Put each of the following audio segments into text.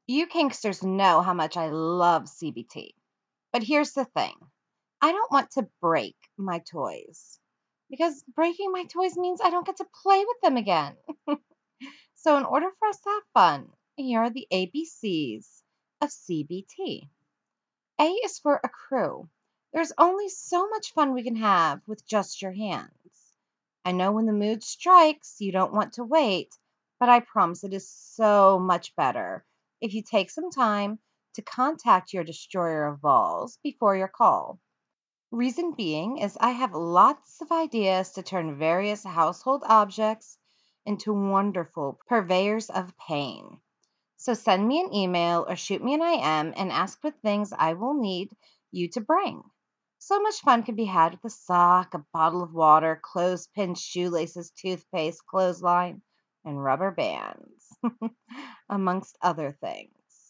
You kinksters know how much I love CBT. But here's the thing, I don't want to break my toys because breaking my toys means I don't get to play with them again. So, in order for us to have fun, here are the ABCs of CBT. A is for accrue. There's only so much fun we can have with just your hands. I know when the mood strikes, you don't want to wait, but I promise it is so much better if you take some time to contact your destroyer of balls before your call. Reason being is I have lots of ideas to turn various household objects into wonderful purveyors of pain. So send me an email or shoot me an IM and ask what things I will need you to bring. So much fun can be had with a sock, a bottle of water, clothespins, shoelaces, toothpaste, clothesline, and rubber bands, amongst other things.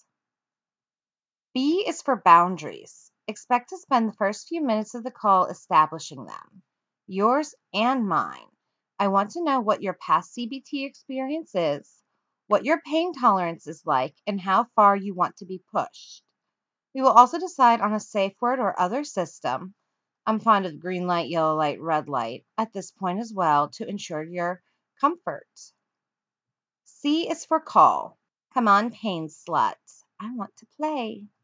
B is for boundaries. Expect to spend the first few minutes of the call establishing them, yours and mine. I want to know what your past CBT experience is, what your pain tolerance is like, and how far you want to be pushed. We will also decide on a safe word or other system. I'm fond of green light, yellow light, red light at this point as well to ensure your comfort. C is for call. Come on, pain slut. I want to play.